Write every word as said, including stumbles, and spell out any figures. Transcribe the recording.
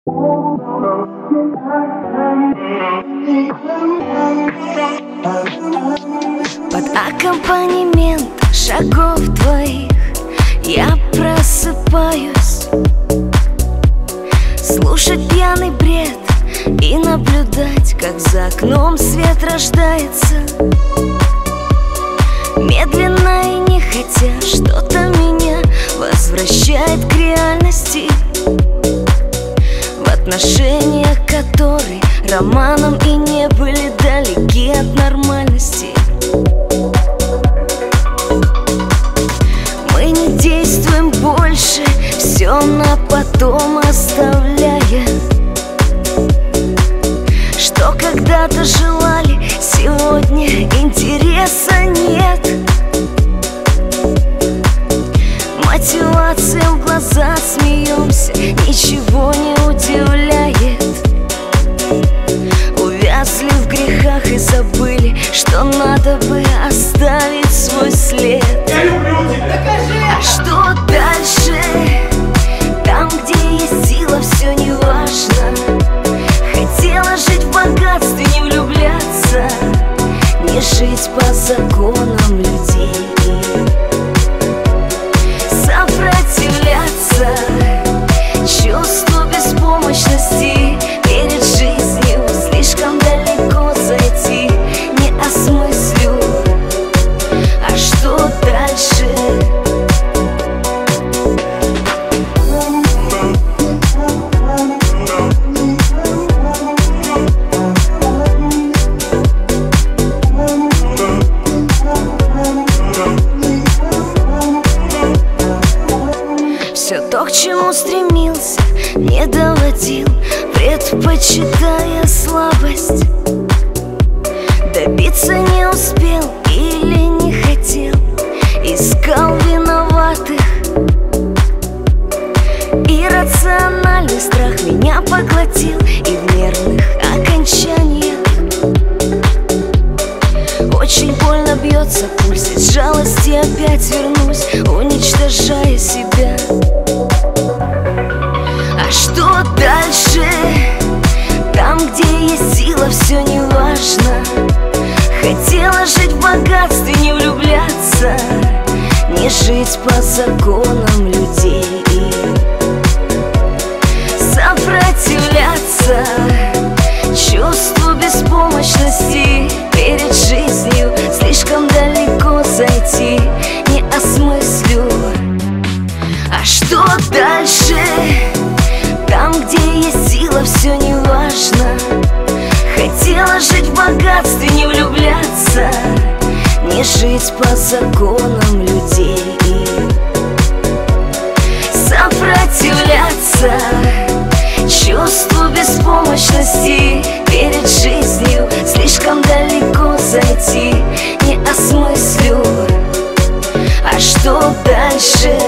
Под аккомпанемент шагов твоих я просыпаюсь, слушать пьяный бред и наблюдать, как за окном свет рождается. Медленно и нехотя что-то меня возвращает к реальности, в отношениях которые романом и не были далеки от нормальности. Мы не действуем больше, все на потом оставляя. Что когда-то желали, сегодня интереса нет. Мотивация в глаза, смеемся, ничего не удивляет. Увязли в грехах и забыли, что надо бы оставить свой след. Я люблю тебя! Докажи! А что дальше? Там, где есть сила, все не важно. Хотела жить в богатстве, не влюбляться, не жить по законам людей. Сопротивляться чувству беспомощности перед жизнью, слишком далеко зайти не осмыслю. А что дальше? Все то, к чему стремился, не доводил, предпочитая слабость. Добиться не успел или не хотел, искал виноватых. Иррациональный страх меня поглотил, и в нервных окончаниях очень больно бьется пульс, из жалости опять вернусь, уничтожая себя. А что дальше? Там, где есть сила, все не важно. Хотела жить в богатстве, не влюбляться, не жить по законам людей. Сопротивляться чувству беспомощности перед жизнью, слишком далеко зайти не осмыслю. А что дальше? Там, где есть сила, все не важно. Хотела жить в богатстве, не влюбляться, не жить по законам людей. Сопротивляться чувству беспомощности перед жизнью, слишком далеко зайти не осмыслю. А что дальше?